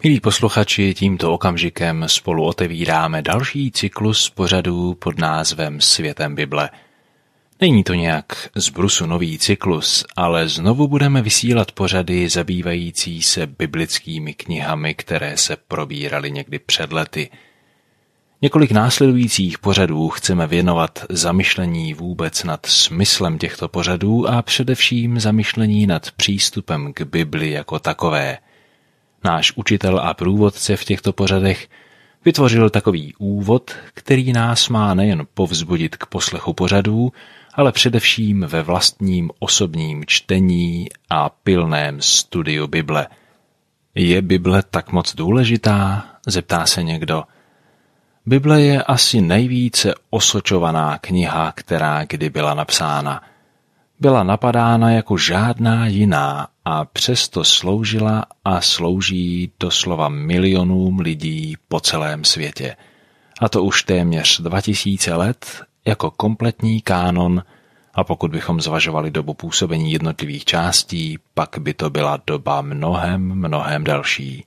Milí posluchači, tímto okamžikem spolu otevíráme další cyklus pořadů pod názvem Světem Bible. Není to nějak z brusu nový cyklus, ale znovu budeme vysílat pořady zabývající se biblickými knihami, které se probíraly někdy před lety. Několik následujících pořadů chceme věnovat zamyšlení vůbec nad smyslem těchto pořadů a především zamyšlení nad přístupem k Bibli jako takové. Náš učitel a průvodce v těchto pořadech vytvořil takový úvod, který nás má nejen povzbudit k poslechu pořadů, ale především ve vlastním osobním čtení a pilném studiu Bible. Je Bible tak moc důležitá? Zeptá se někdo. Bible je asi nejvíce osočovaná kniha, která kdy byla napsána. Byla napadána jako žádná jiná a přesto sloužila a slouží doslova milionům lidí po celém světě. A to už téměř 2000 let jako kompletní kánon, a pokud bychom zvažovali dobu působení jednotlivých částí, pak by to byla doba mnohem delší.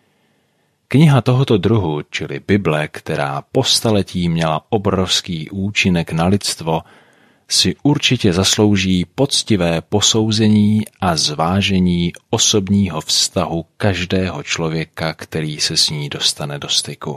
Kniha tohoto druhu, čili Bible, která po staletí měla obrovský účinek na lidstvo, si určitě zaslouží poctivé posouzení a zvážení osobního vztahu každého člověka, který se s ní dostane do styku.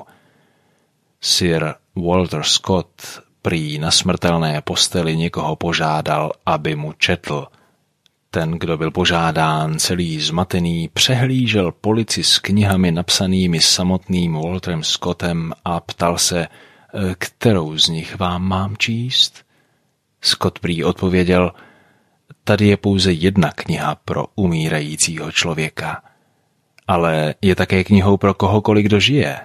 Sir Walter Scott prý na smrtelné posteli někoho požádal, aby mu četl. Ten, kdo byl požádán, celý zmatený, přehlížel polici s knihami napsanými samotným Walterem Scottem a ptal se, kterou z nich vám mám číst? Scott prý odpověděl, tady je pouze jedna kniha pro umírajícího člověka, ale je také knihou pro kohokoliv, kdo žije.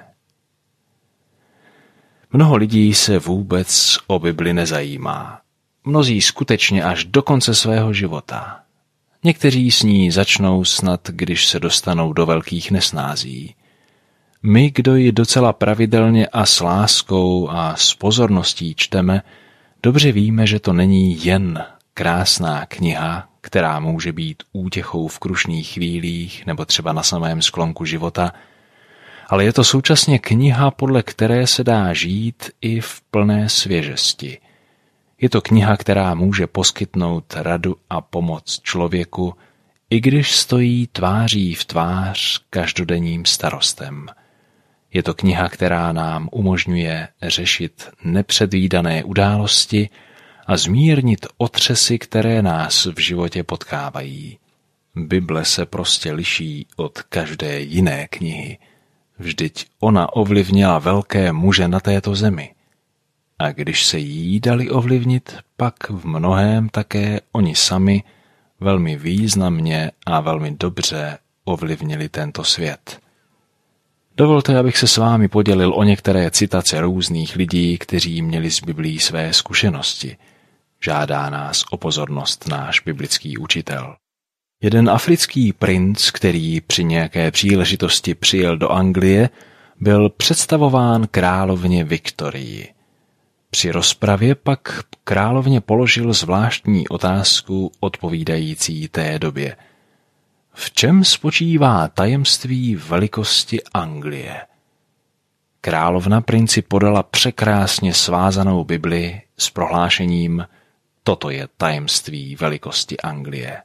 Mnoho lidí se vůbec o Bibli nezajímá. Mnozí skutečně až do konce svého života. Někteří s ní začnou snad, když se dostanou do velkých nesnází. My, kdo ji docela pravidelně a s láskou a s pozorností čteme, dobře víme, že to není jen krásná kniha, která může být útěchou v krušných chvílích nebo třeba na samém sklonku života, ale je to současně kniha, podle které se dá žít i v plné svěžesti. Je to kniha, která může poskytnout radu a pomoc člověku, i když stojí tváří v tvář každodenním starostem. Je to kniha, která nám umožňuje řešit nepředvídané události a zmírnit otřesy, které nás v životě potkávají. Bible se prostě liší od každé jiné knihy. Vždyť ona ovlivnila velké muže na této zemi. A když se jí dali ovlivnit, pak v mnohém také oni sami velmi významně a velmi dobře ovlivnili tento svět. Dovolte, abych se s vámi podělil o některé citace různých lidí, kteří měli z Biblí své zkušenosti. Žádá nás o pozornost náš biblický učitel. Jeden africký princ, který při nějaké příležitosti přijel do Anglie, byl představován královně Viktorii. Při rozpravě pak královně položil zvláštní otázku odpovídající té době. V čem spočívá tajemství velikosti Anglie? Královna princi podala překrásně svázanou Bibli s prohlášením: toto je tajemství velikosti Anglie.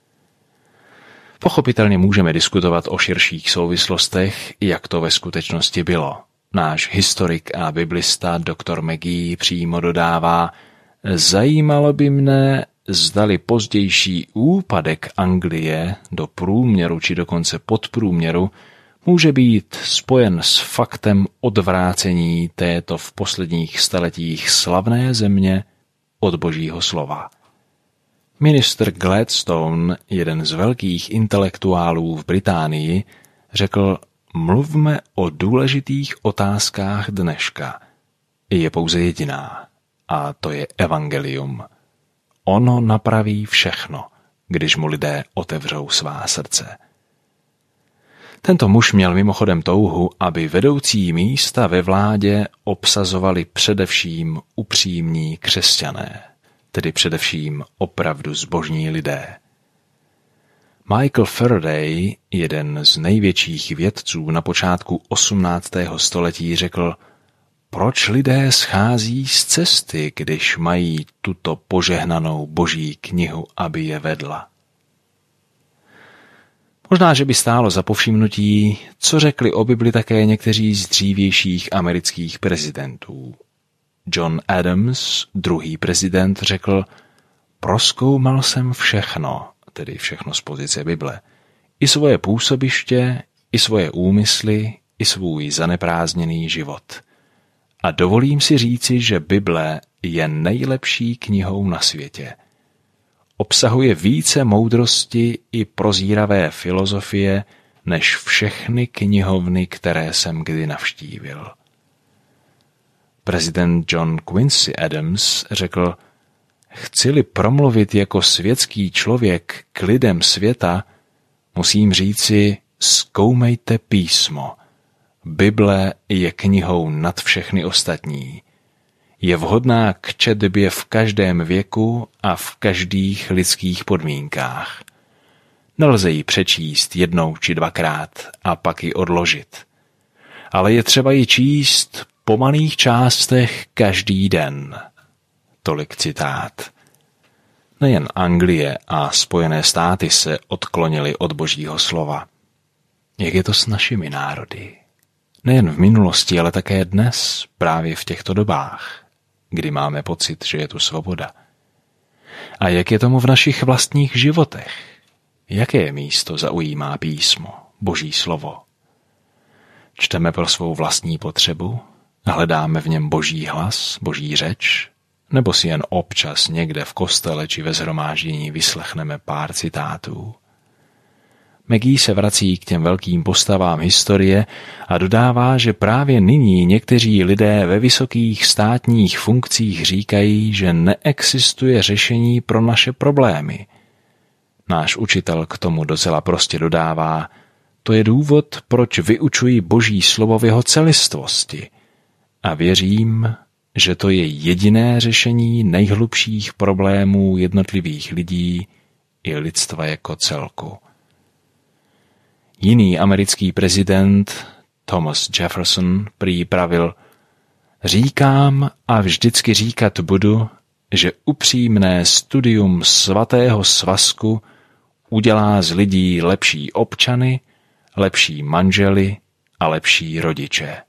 Pochopitelně můžeme diskutovat o širších souvislostech, jak to ve skutečnosti bylo. Náš historik a biblista dr. McGee přímo dodává: zajímalo by mne, zdali pozdější úpadek Anglie do průměru či dokonce podprůměru může být spojen s faktem odvrácení této v posledních staletích slavné země od Božího slova. Ministr Gladstone, jeden z velkých intelektuálů v Británii, řekl: mluvme o důležitých otázkách dneška. Je pouze jediná, a to je evangelium. Ono napraví všechno, když mu lidé otevřou svá srdce. Tento muž měl mimochodem touhu, aby vedoucí místa ve vládě obsazovali především upřímní křesťané, tedy především opravdu zbožní lidé. Michael Faraday, jeden z největších vědců na počátku 18. století, řekl: proč lidé schází z cesty, když mají tuto požehnanou boží knihu, aby je vedla? Možná, že by stálo za povšimnutí, co řekli o Bibli také někteří z dřívějších amerických prezidentů. John Adams, druhý prezident, řekl: prozkoumal jsem všechno, tedy všechno z pozice Bible, i svoje působiště, i svoje úmysly, i svůj zaneprázdněný život. A dovolím si říci, že Bible je nejlepší knihou na světě. Obsahuje více moudrosti i prozíravé filozofie než všechny knihovny, které jsem kdy navštívil. Prezident John Quincy Adams řekl: chci-li promluvit jako světský člověk k lidem světa, musím říci, zkoumejte písmo. Bible je knihou nad všechny ostatní. Je vhodná k četbě v každém věku a v každých lidských podmínkách. Nelze ji přečíst jednou či dvakrát a pak ji odložit. Ale je třeba ji číst po malých částech každý den. Tolik citát. Nejen Anglie a Spojené státy se odklonily od Božího slova. Jak je to s našimi národy? Nejen v minulosti, ale také dnes, právě v těchto dobách, kdy máme pocit, že je tu svoboda. A jak je tomu v našich vlastních životech? Jaké místo zaujímá písmo, Boží slovo? Čteme pro svou vlastní potřebu? Hledáme v něm Boží hlas, Boží řeč? Nebo si jen občas někde v kostele či ve shromáždění vyslechneme pár citátů? Maggie se vrací k těm velkým postavám historie a dodává, že právě nyní někteří lidé ve vysokých státních funkcích říkají, že neexistuje řešení pro naše problémy. Náš učitel k tomu docela prostě dodává: to je důvod, proč vyučuji Boží slovo v jeho celistvosti. A věřím, že to je jediné řešení nejhlubších problémů jednotlivých lidí i lidstva jako celku. Jiný americký prezident, Thomas Jefferson, prý pravil: říkám a vždycky říkat budu, že upřímné studium svatého svazku udělá z lidí lepší občany, lepší manžely a lepší rodiče.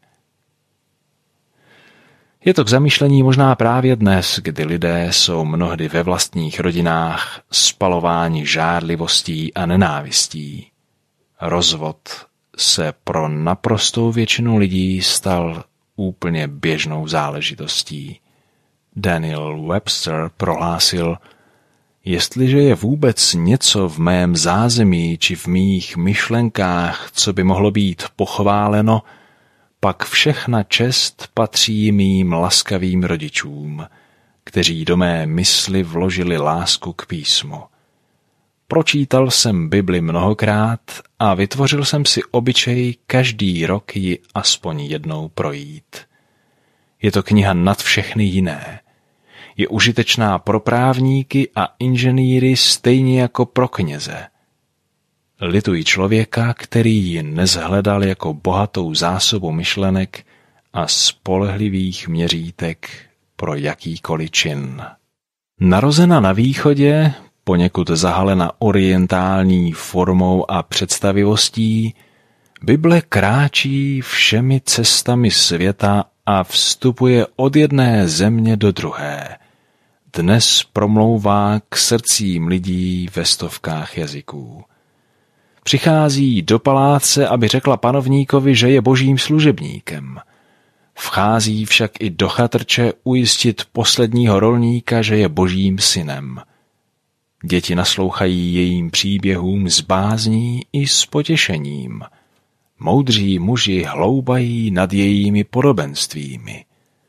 Je to k zamýšlení možná právě dnes, kdy lidé jsou mnohdy ve vlastních rodinách spalováni žárlivostí a nenávistí. Rozvod se pro naprostou většinu lidí stal úplně běžnou záležitostí. Daniel Webster prohlásil: jestliže je vůbec něco v mém zázemí či v mých myšlenkách, co by mohlo být pochváleno, pak všechna čest patří mým laskavým rodičům, kteří do mé mysli vložili lásku k písmu. Pročítal jsem Bibli mnohokrát a vytvořil jsem si obyčej každý rok ji aspoň jednou projít. Je to kniha nad všechny jiné. Je užitečná pro právníky a inženýry stejně jako pro kněze. Lituji člověka, který ji nezhledal jako bohatou zásobu myšlenek a spolehlivých měřítek pro jakýkoliv čin. Narozena na východě, poněkud zahalena orientální formou a představivostí, Bible kráčí všemi cestami světa a vstupuje od jedné země do druhé. Dnes promlouvá k srdcím lidí ve stovkách jazyků. Přichází do paláce, aby řekla panovníkovi, že je božím služebníkem. Vchází však i do chatrče ujistit posledního rolníka, že je božím synem. Děti naslouchají jejím příběhům s bázní i s potěšením. Moudří muži hloubají nad jejími podobenstvími.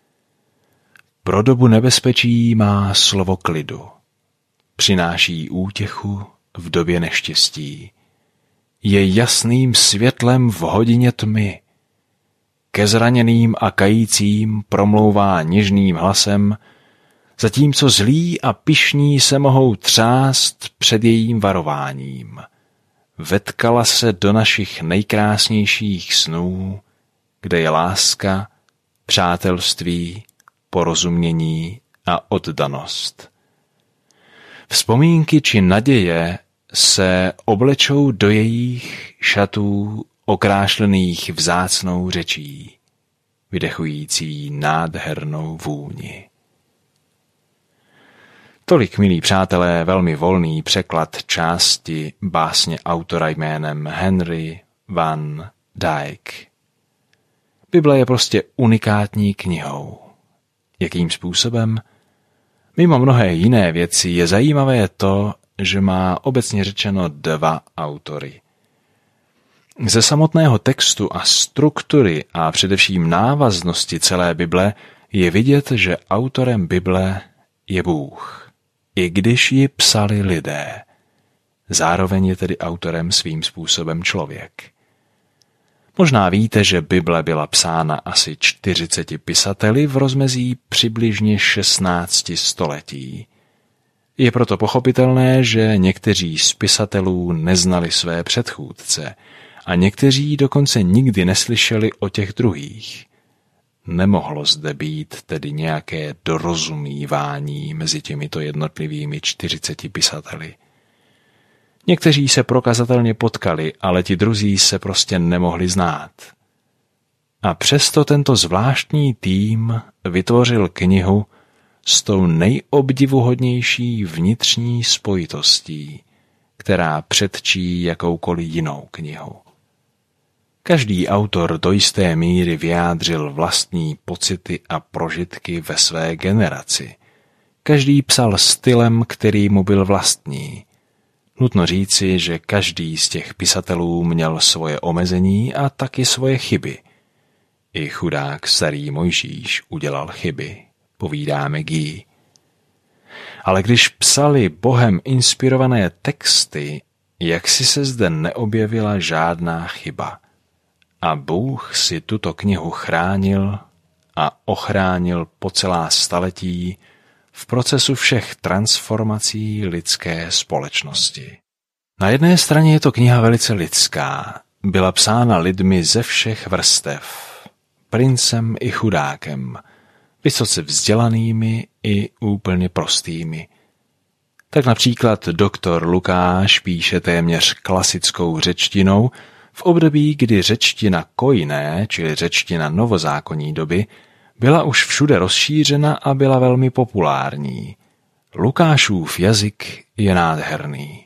Pro dobu nebezpečí má slovo klidu. Přináší útěchu v době neštěstí. Je jasným světlem v hodině tmy. Ke zraněným a kajícím promlouvá něžným hlasem, zatímco zlí a pyšní se mohou třást před jejím varováním. vetkala se do našich nejkrásnějších snů, kde je láska, přátelství, porozumění a oddanost. Vzpomínky či naděje se oblečou do jejich šatů okrášlených vzácnou řečí, vydechující nádhernou vůni. Tolik, milí přátelé, velmi volný překlad části básně autora jménem Henry van Dyke. Bible je prostě unikátní knihou. Jakým způsobem? Mimo mnohé jiné věci je zajímavé to, že má obecně řečeno 2 autory. Ze samotného textu a struktury a především návaznosti celé Bible je vidět, že autorem Bible je Bůh, i když ji psali lidé. Zároveň je tedy autorem svým způsobem člověk. Možná víte, že Bible byla psána asi 40 pisateli v rozmezí přibližně 16 století. Je proto pochopitelné, že někteří z pisatelů neznali své předchůdce a někteří dokonce nikdy neslyšeli o těch druhých. Nemohlo zde být tedy nějaké dorozumívání mezi těmito jednotlivými 40 pisateli. Někteří se prokazatelně potkali, ale ti druzí se prostě nemohli znát. A přesto tento zvláštní tým vytvořil knihu s tou nejobdivuhodnější vnitřní spojitostí, která předčí jakoukoliv jinou knihu. Každý autor do jisté míry vyjádřil vlastní pocity a prožitky ve své generaci. Každý psal stylem, který mu byl vlastní. Nutno říci, že každý z těch pisatelů měl svoje omezení a taky svoje chyby. I chudák starý Mojžíš udělal chyby, povídáme Guy. Ale když psali Bohem inspirované texty, jaksi se zde neobjevila žádná chyba. A Bůh si tuto knihu chránil a ochránil po celá staletí v procesu všech transformací lidské společnosti. Na jedné straně je to kniha velice lidská, byla psána lidmi ze všech vrstev, princem i chudákem, vysoce vzdělanými i úplně prostými. Tak například doktor Lukáš píše téměř klasickou řečtinou v období, kdy řečtina koiné, čili řečtina novozákonní doby, byla už všude rozšířena a byla velmi populární. Lukášův jazyk je nádherný.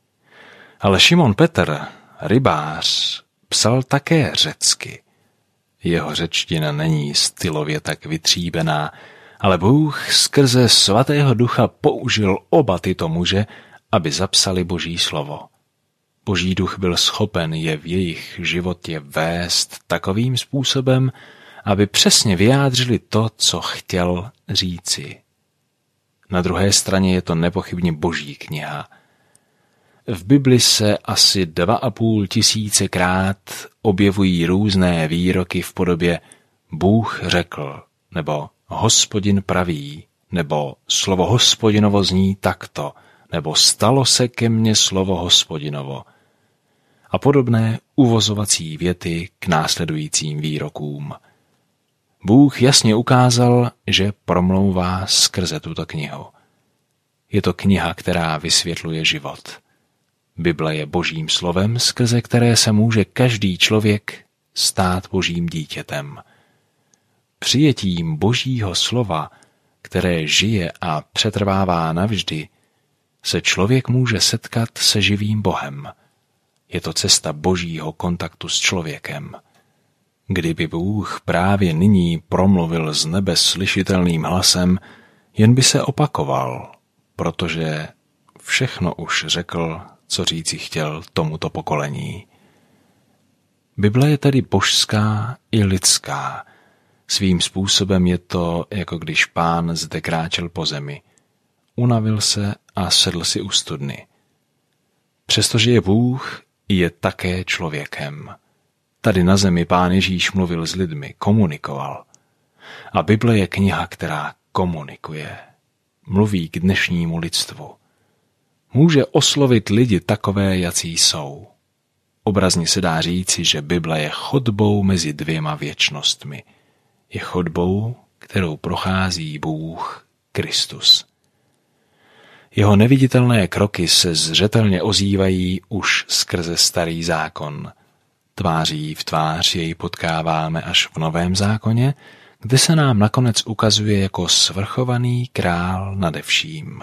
Ale Šimon Petr, rybář, psal také řecky. Jeho řečtina není stylově tak vytříbená, ale Bůh skrze svatého ducha použil oba tyto muže, aby zapsali Boží slovo. Boží duch byl schopen je v jejich životě vést takovým způsobem, aby přesně vyjádřili to, co chtěl říci. Na druhé straně je to nepochybně Boží kniha. V Bibli se asi 2,5 krát objevují různé výroky v podobě Bůh řekl, nebo Hospodin praví, nebo slovo Hospodinovo zní takto, nebo stalo se ke mně slovo Hospodinovo a podobné uvozovací věty k následujícím výrokům. Bůh jasně ukázal, že promlouvá skrze tuto knihu. Je to kniha, která vysvětluje život. Bible je Božím slovem, skrze které se může každý člověk stát Božím dítětem. Přijetím Božího slova, které žije a přetrvává navždy, se člověk může setkat se živým Bohem. Je to cesta Božího kontaktu s člověkem. Kdyby Bůh právě nyní promluvil z nebe slyšitelným hlasem, jen by se opakoval, protože všechno už řekl, co říci chtěl tomuto pokolení. Bible je tedy božská i lidská. Svým způsobem je to, jako když Pán zde kráčel po zemi. Unavil se a sedl si u studny. Přestože je Bůh, je také člověkem. Tady na zemi Pán Ježíš mluvil s lidmi, komunikoval. A Bible je kniha, která komunikuje. Mluví k dnešnímu lidstvu. Může oslovit lidi takové, jací jsou. Obrazně se dá říci, že Bible je chodbou mezi dvěma věčnostmi. Je chodbou, kterou prochází Bůh Kristus. Jeho neviditelné kroky se zřetelně ozývají už skrze Starý zákon. Tváří v tvář jej potkáváme až v Novém zákoně, kde se nám nakonec ukazuje jako svrchovaný král nade vším.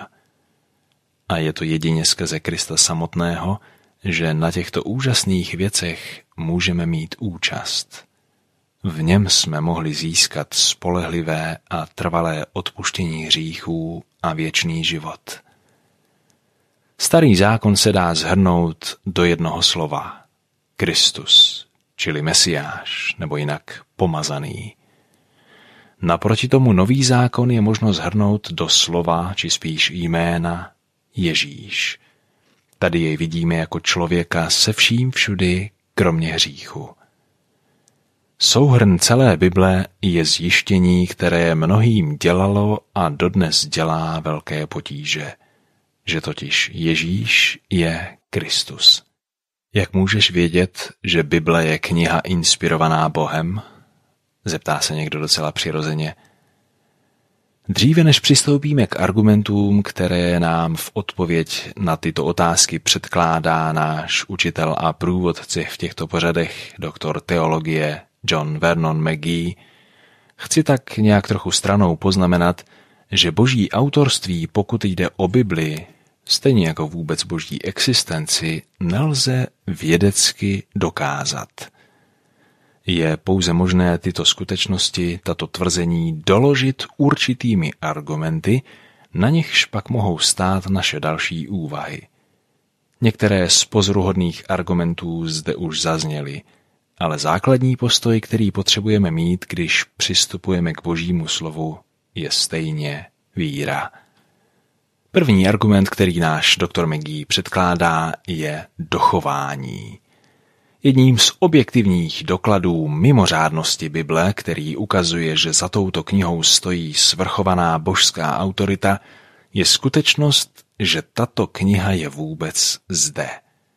A je to jedině skrze Krista samotného, že na těchto úžasných věcech můžeme mít účast. V něm jsme mohli získat spolehlivé a trvalé odpuštění hříchů a věčný život. Starý zákon se dá shrnout do jednoho slova. Kristus, čili Mesiáš, nebo jinak pomazaný. Naproti tomu nový zákon je možno shrnout do slova, či spíš jména Ježíš. Tady jej vidíme jako člověka se vším všudy, kromě hříchu. Souhrn celé Bible je zjištění, které mnohým dělalo a dodnes dělá velké potíže, že totiž Ježíš je Kristus. Jak můžeš vědět, že Bible je kniha inspirovaná Bohem? Zeptá se někdo docela přirozeně. Dříve než přistoupíme k argumentům, které nám v odpověď na tyto otázky předkládá náš učitel a průvodce v těchto pořadech, doktor teologie John Vernon McGee, chci tak nějak trochu stranou poznamenat, že boží autorství, pokud jde o Bibli, stejně jako vůbec boží existenci, nelze vědecky dokázat. Je pouze možné tyto skutečnosti, tato tvrzení doložit určitými argumenty, na nichž pak mohou stát naše další úvahy. Některé z pozoruhodných argumentů zde už zazněly, ale základní postoj, který potřebujeme mít, když přistupujeme k božímu slovu, je stejně víra. První argument, který náš doktor McGee předkládá, je dochování. Jedním z objektivních dokladů mimořádnosti Bible, který ukazuje, že za touto knihou stojí svrchovaná božská autorita, je skutečnost, že tato kniha je vůbec zde.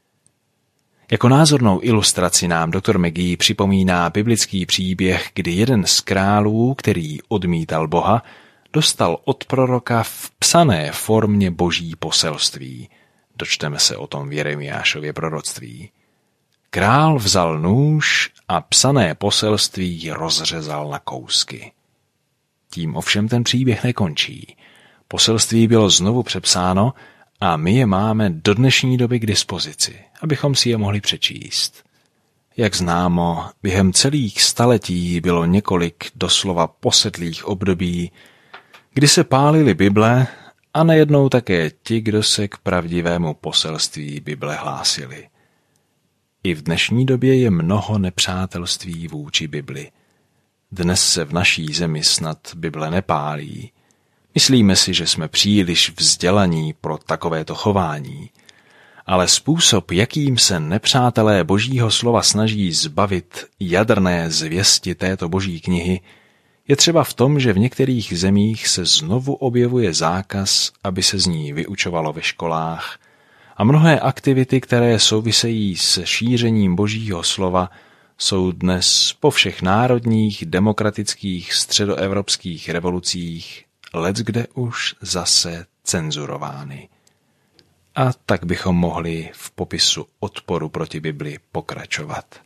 Jako názornou ilustraci nám doktor McGee připomíná biblický příběh, kdy jeden z králů, který odmítal Boha, dostal od proroka v psané formě boží poselství. Dočteme se o tom v Jeremiášově proroctví. Král vzal nůž a psané poselství rozřezal na kousky. Tím ovšem ten příběh nekončí. Poselství bylo znovu přepsáno a my je máme do dnešní doby k dispozici, abychom si je mohli přečíst. Jak známo, během celých staletí bylo několik doslova posedlých období, kdy se pálily Bible a nejednou také ti, kdo se k pravdivému poselství Bible hlásili. I v dnešní době je mnoho nepřátelství vůči Bibli. Dnes se v naší zemi snad Bible nepálí. Myslíme si, že jsme příliš vzdělaní pro takovéto chování. Ale způsob, jakým se nepřátelé božího slova snaží zbavit jadrné zvěsti této boží knihy, je třeba v tom, že v některých zemích se znovu objevuje zákaz, aby se z ní vyučovalo ve školách, a mnohé aktivity, které souvisejí s šířením božího slova, jsou dnes po všech národních, demokratických, středoevropských revolucích leckde už zase cenzurovány. A tak bychom mohli v popisu odporu proti Bibli pokračovat.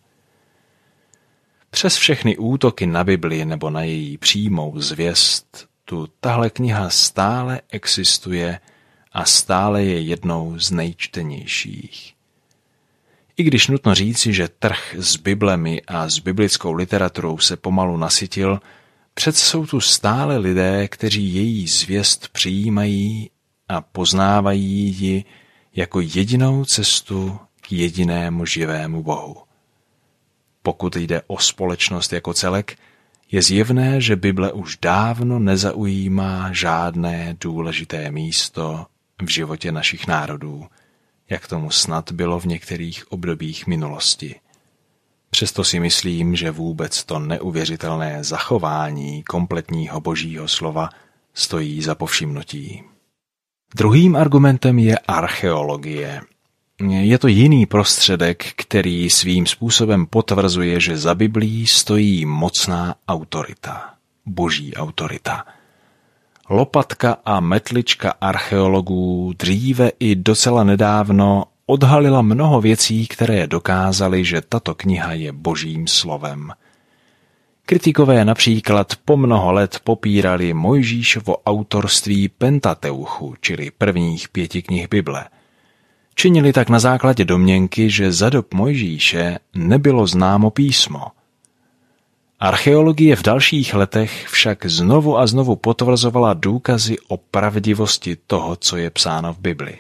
Přes všechny útoky na Bibli nebo na její přímou zvěst, tu tahle kniha stále existuje a stále je jednou z nejčtenějších. I když nutno říci, že trh s Biblemi a s biblickou literaturou se pomalu nasytil, přece jsou tu stále lidé, kteří její zvěst přijímají a poznávají ji jako jedinou cestu k jedinému živému Bohu. Pokud jde o společnost jako celek, je zjevné, že Bible už dávno nezaujímá žádné důležité místo v životě našich národů, jak tomu snad bylo v některých obdobích minulosti. Přesto si myslím, že vůbec to neuvěřitelné zachování kompletního božího slova stojí za povšimnutí. Druhým argumentem je archeologie. Je to jiný prostředek, který svým způsobem potvrzuje, že za Biblí stojí mocná autorita, boží autorita. Lopatka a metlička archeologů dříve i docela nedávno odhalila mnoho věcí, které dokázaly, že tato kniha je božím slovem. Kritikové například po mnoho let popírali Mojžíšovo autorství Pentateuchu, čili prvních 5 knih Bible. Činili tak na základě domněnky, že za dob Mojžíše nebylo známo písmo. Archeologie v dalších letech však znovu a znovu potvrzovala důkazy o pravdivosti toho, co je psáno v Bibli.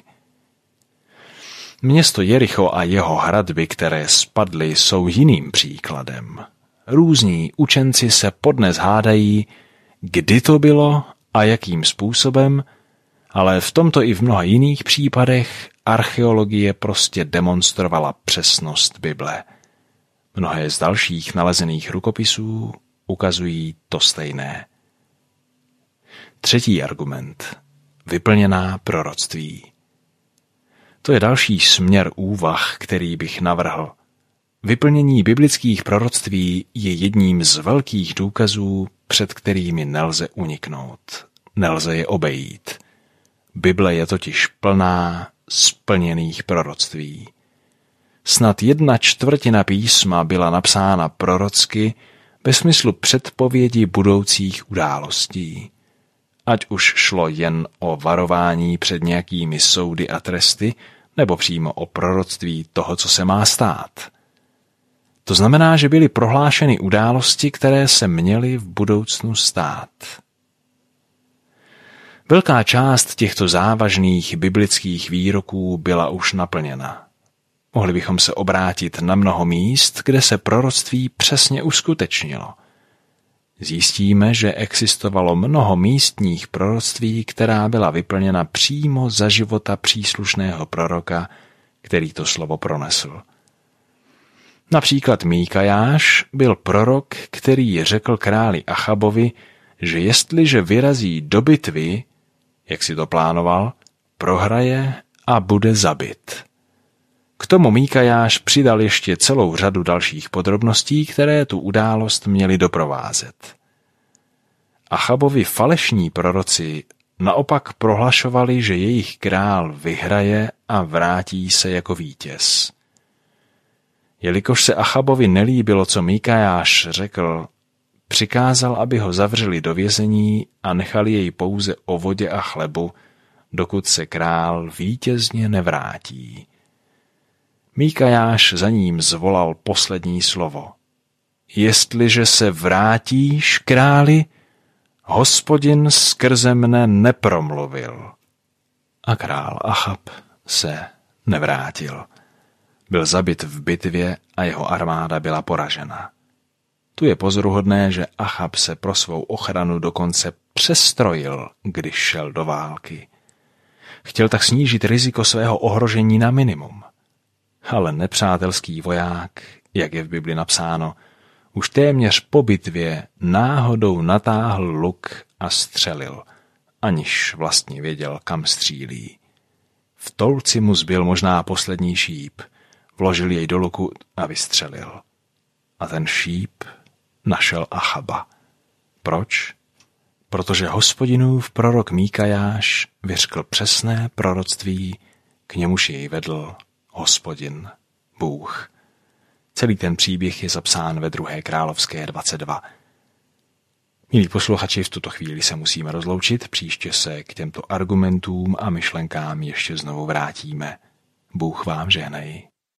Město Jericho a jeho hradby, které spadly, jsou jiným příkladem. Různí učenci se podnes hádají, kdy to bylo a jakým způsobem, ale v tomto i v mnoha jiných případech archeologie prostě demonstrovala přesnost Bible. Mnohé z dalších nalezených rukopisů ukazují to stejné. Třetí argument. Vyplněná proroctví. To je další směr úvah, který bych navrhl. Vyplnění biblických proroctví je jedním z velkých důkazů, před kterými nelze uniknout. Nelze je obejít. Bible je totiž plná splněných proroctví. Snad 1/4 písma byla napsána prorocky ve smyslu předpovědi budoucích událostí. Ať už šlo jen o varování před nějakými soudy a tresty, nebo přímo o proroctví toho, co se má stát. To znamená, že byly prohlášeny události, které se měly v budoucnu stát. Velká část těchto závažných biblických výroků byla už naplněna. Mohli bychom se obrátit na mnoho míst, kde se proroctví přesně uskutečnilo. Zjistíme, že existovalo mnoho místních proroctví, která byla vyplněna přímo za života příslušného proroka, který to slovo pronesl. Například Míkajáš byl prorok, který řekl králi Achabovi, že jestliže vyrazí do bitvy, jak si to plánoval, prohraje a bude zabit. K tomu Míkajáš přidal ještě celou řadu dalších podrobností, které tu událost měly doprovázet. Achabovi falešní proroci naopak prohlašovali, že jejich král vyhraje a vrátí se jako vítěz. Jelikož se Achabovi nelíbilo, co Míkajáš řekl, přikázal, aby ho zavřeli do vězení a nechali jej pouze o vodě a chlebu, dokud se král vítězně nevrátí. Míkajáš za ním zvolal poslední slovo. Jestliže se vrátíš, králi, Hospodin skrze mne nepromluvil. A král Achab se nevrátil. Byl zabit v bitvě a jeho armáda byla poražena. Tu je pozoruhodné, že Achab se pro svou ochranu dokonce přestrojil, když šel do války. Chtěl tak snížit riziko svého ohrožení na minimum. Ale nepřátelský voják, jak je v Bibli napsáno, už téměř po bitvě náhodou natáhl luk a střelil, aniž vlastně věděl, kam střílí. V tolci mu zbyl možná poslední šíp, vložil jej do luku a vystřelil. A ten šíp našel Achaba. Proč? Protože Hospodinův prorok Míkajáš vyřkl přesné proroctví, k němuž jej vedl Hospodin, Bůh. Celý ten příběh je zapsán ve 2. královské 22. Milí posluchači, v tuto chvíli se musíme rozloučit, příště se k těmto argumentům a myšlenkám ještě znovu vrátíme. Bůh vám žehnej.